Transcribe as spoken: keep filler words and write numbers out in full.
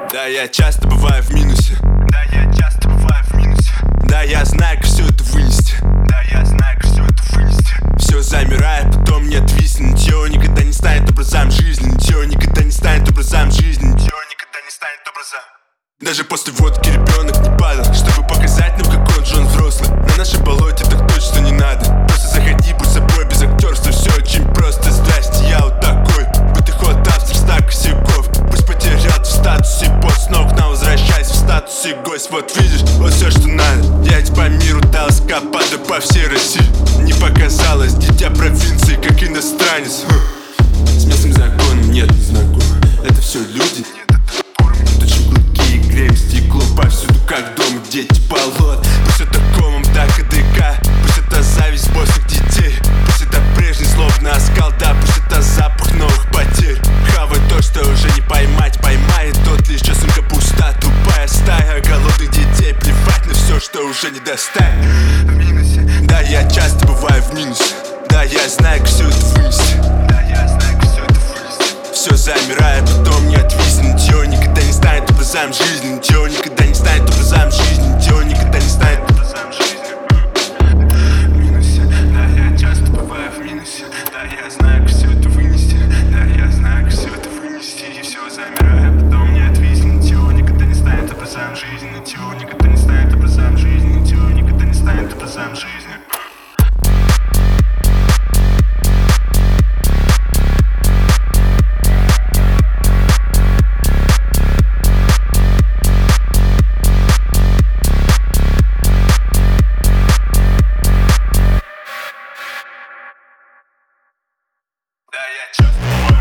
Да, я часто бываю в минусе. Да, я часто бываю в минусе. Да, я знаю, как все это вынести. Да, я знаю, как все это вынести. Все замирает, потом не отвиснет. Ничего никогда не станет образом жизни. Ничего никогда не станет образом жизни. Ничего никогда не станет образом. Даже после водки ребенок не падал, чтобы показать нам, какой он Джон взрослый. На нашем болоте так точно не надо. Просто заходи, будь собой, без актерства. Все очень просто, здрасте, я вот такой. Бытый ход, автор, стак косяков. Пусть потерял в статусе босс, но к нам возвращайся в статусе гость. Вот видишь, вот все, что надо. Я ведь по миру дал эскапады по всей России. Не показалось, дитя провинции, как иностранец. С местным законом нет, не знаком. Это все люди. Повсюду как дома, дети болот. Пусть это комом, так и ДК. Пусть это зависть боссных детей. Пусть это прежний злобный оскал, да. Пусть это запах новых потерь. Хавай то, что уже не поймать. Поймает тот лишь часунка пуста. Тупая стая голодных детей. Плевать на все, что уже не достать. В минусе. Да, я часто бываю в минусе. Да, я знаю, как все это вынести. Да, я знаю, как все это вынести. Все замирает, потом не отвиснет. Ничего никогда не станет образом жизни. Ничего никогда не станет образом жизни. Ничего никогда не станет образом жизни. В минусе. Да, я часто бываю в минусе. Да, я знаю, как все это вынести. Да, я знаю, как все это вынести. И все замирает, потом не отвиснет. Ничего никогда не станет образом жизни. Ничего никогда не станет образом жизни. Ничего никогда не станет образом жизни. Да, я часто бываю